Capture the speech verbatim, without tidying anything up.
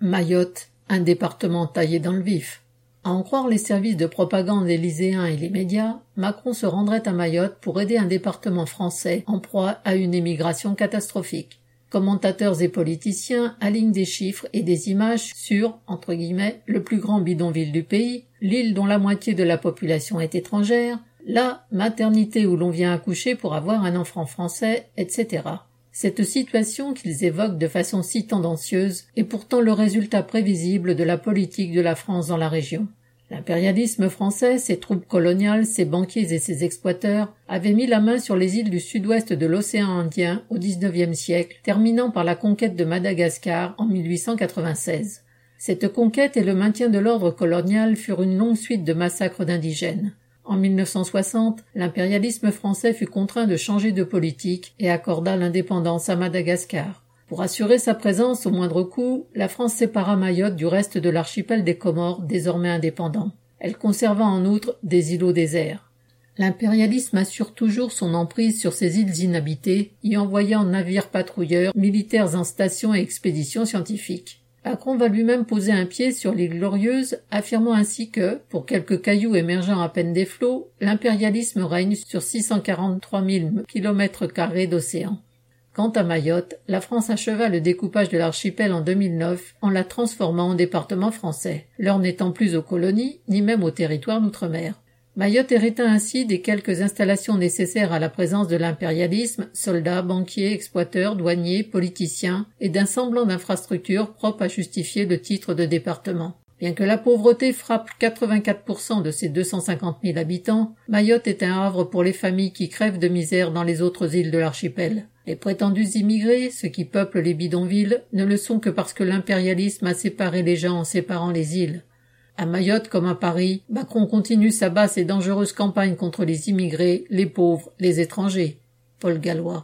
Mayotte, un département taillé dans le vif. À en croire les services de propagande élyséens et les médias, Macron se rendrait à Mayotte pour aider un département français en proie à une émigration catastrophique. Commentateurs et politiciens alignent des chiffres et des images sur, entre guillemets, le plus grand bidonville du pays, l'île dont la moitié de la population est étrangère, la maternité où l'on vient accoucher pour avoir un enfant français, et cetera. Cette situation qu'ils évoquent de façon si tendancieuse est pourtant le résultat prévisible de la politique de la France dans la région. L'impérialisme français, ses troupes coloniales, ses banquiers et ses exploiteurs avaient mis la main sur les îles du sud-ouest de l'océan Indien au dix-neuvième siècle, terminant par la conquête de Madagascar en mille huit cent quatre-vingt-seize. Cette conquête et le maintien de l'ordre colonial furent une longue suite de massacres d'indigènes. En mille neuf cent soixante, l'impérialisme français fut contraint de changer de politique et accorda l'indépendance à Madagascar. Pour assurer sa présence au moindre coût, la France sépara Mayotte du reste de l'archipel des Comores, désormais indépendant. Elle conserva en outre des îlots déserts. L'impérialisme assure toujours son emprise sur ces îles inhabitées, y envoyant navires patrouilleurs, militaires en stations et expéditions scientifiques. Macron va lui-même poser un pied sur l'île Glorieuse, affirmant ainsi que, pour quelques cailloux émergeant à peine des flots, l'impérialisme règne sur six cent quarante-trois mille kilomètres carrés d'océan. Quant à Mayotte, la France acheva le découpage de l'archipel en deux mille neuf en la transformant en département français, l'heure n'étant plus aux colonies, ni même au territoire d'outre-mer. Mayotte hérita ainsi des quelques installations nécessaires à la présence de l'impérialisme, soldats, banquiers, exploiteurs, douaniers, politiciens, et d'un semblant d'infrastructure propre à justifier le titre de département. Bien que la pauvreté frappe quatre-vingt-quatre pour cent de ses deux cent cinquante mille habitants, Mayotte est un havre pour les familles qui crèvent de misère dans les autres îles de l'archipel. Les prétendus immigrés, ceux qui peuplent les bidonvilles, ne le sont que parce que l'impérialisme a séparé les gens en séparant les îles. À Mayotte comme à Paris, Macron continue sa basse et dangereuse campagne contre les immigrés, les pauvres, les étrangers. Paul Gallois.